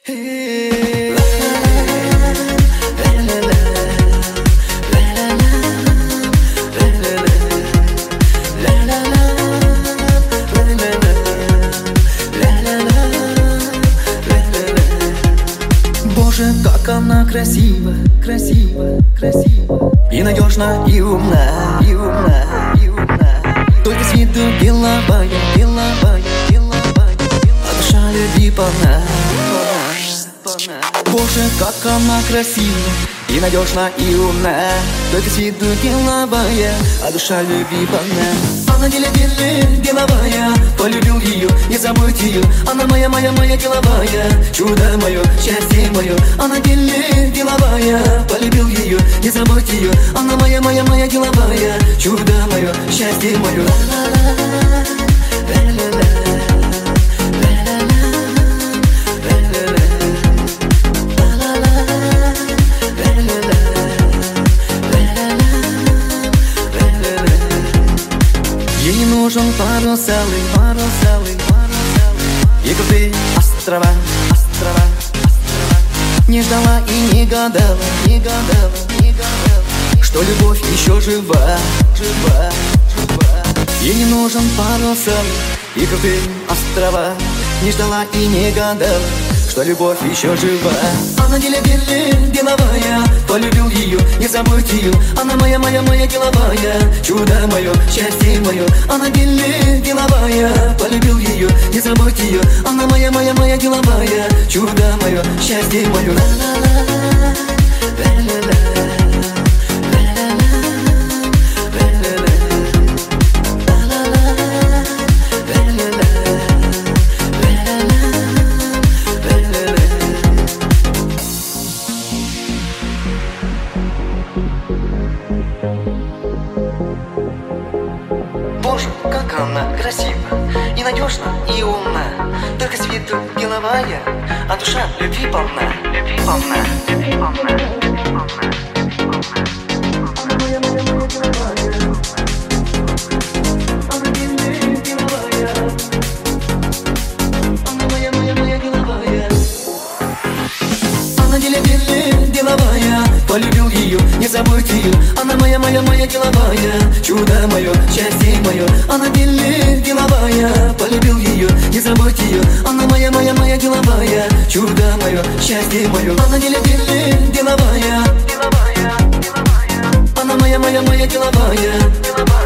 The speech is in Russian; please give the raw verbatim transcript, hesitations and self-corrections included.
Боже, как она красива, красива, красива, и надежна, и умна, и умна, и умна. Только с виду деловая, деловая, деловая, а душа любви полна. Боже, как она красива, и надежна, и умна. Только с виду деловая, а душа любви полна. Она деле деле деловая, полюбил ее, не забудь ее. Она моя, моя, моя деловая, чудо мое, счастье мое. Она деле деловая, полюбил ее, не забудь ее. Она моя, моя, моя деловая, чудо мое, счастье мое. Ей не нужен парус целый, парус целый, парус целый. И крутые острова, острова, острова. Не ждала и не гадала, не гадала, не гадала, что любовь еще жива, жива, жива. Ей не нужен парус целый и крутые острова. Не ждала и не гадала, что любовь еще жива. Она деле деле деловая, полюбил ее, не забудь ее. Она моя, моя, моя деловая, чудо мое, счастье мое. Она деле деловая, полюбил ее, не забудь ее. Она моя, моя, моя деловая, чудо мое, счастье мое. Боже, как она красива, и надежна, и умна. Только с виду деловая, а душа любви полна, любви полна, любви полна, любви полна. Она моя, моя, моя деловая, она деле деловая. Она моя, моя, моя деловая. Она деле деле деловая, полюбил ее, не забудь ее. Она моя, моя, моя деловая, чудо мое, счастье мое. Она деле деловая, полюбил ее, не забудь ее. Она моя, моя, моя деловая, чудо мое, счастье мое. Она деле деле деловая, деловая, деловая. Она моя, моя, моя деловая, деловая.